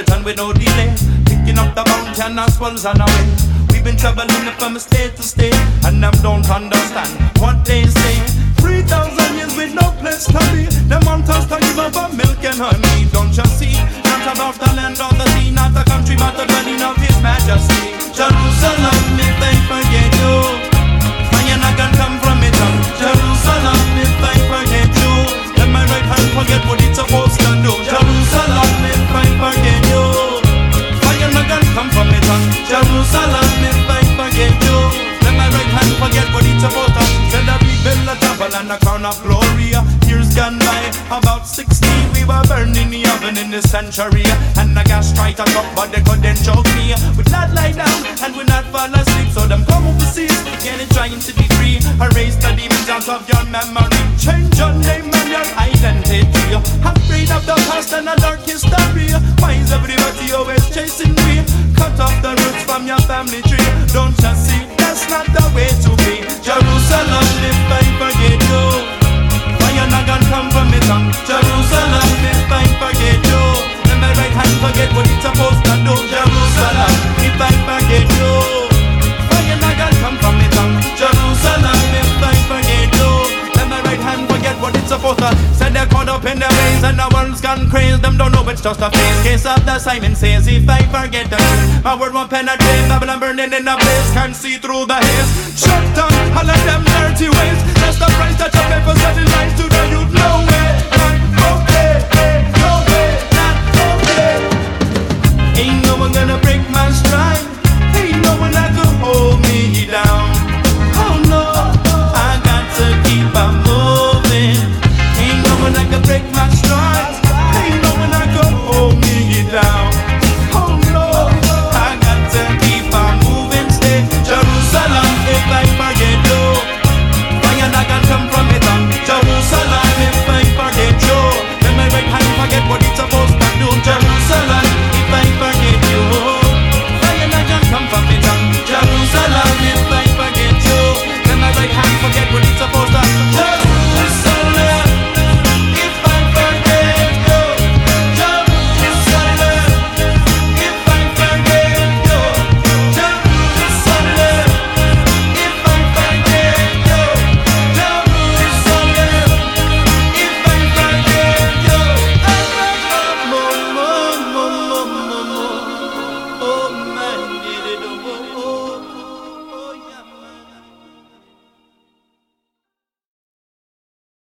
return with no delay. Picking up the bounty and our swells on our way. We've been traveling from state to state, and them don't understand what they say. 3,000 years with no place to be. Them want us to give up on milk and honey. Don't you see? Not about the land or the sea, not a country, but the dwelling of His Majesty. Jerusalem, if I forget you, fire not gonna come from it. Jerusalem, if I forget you, let my right hand forget what it's supposed to do. Jerusalem, if I forget you, fire not gonna come from it. Jerusalem, if I forget you, let my right hand forget what it's supposed to. Said that we build a temple and a crown of glory. Years gone by, about 60, we were burning the oven in this century. And the gas tried to talk, but they couldn't choke me. We'd not lie down and we'd not fall asleep. So them come overseas, again trying to be free. Erase the demons out of your memory. Change your name and your identity. Afraid of the past and a dark history. Why is everybody always chasing me? Cut off the roots from your family tree. Don't you see, that's not the way to be. Jerusalem, if I forget you, fire not gonna come from me tongue. Jerusalem, if I forget you, let my right hand forget what it's supposed to do. Jerusalem, if I forget you, fire not gonna come from me tongue. Jerusalem, if I forget you, let my right hand forget what it's supposed to. Said they're caught up in their ways and the world's gone crazy. Them don't know it's just a phase. Case of the Simon says, if I forget the truth, my word won't penetrate. Babylon burning in the place, can't see through the haze. Shut down all of them dirty ways. That's the price that you pay for selling lies to the youth. No way, not okay, no way, not okay. Ain't no one gonna break my stride.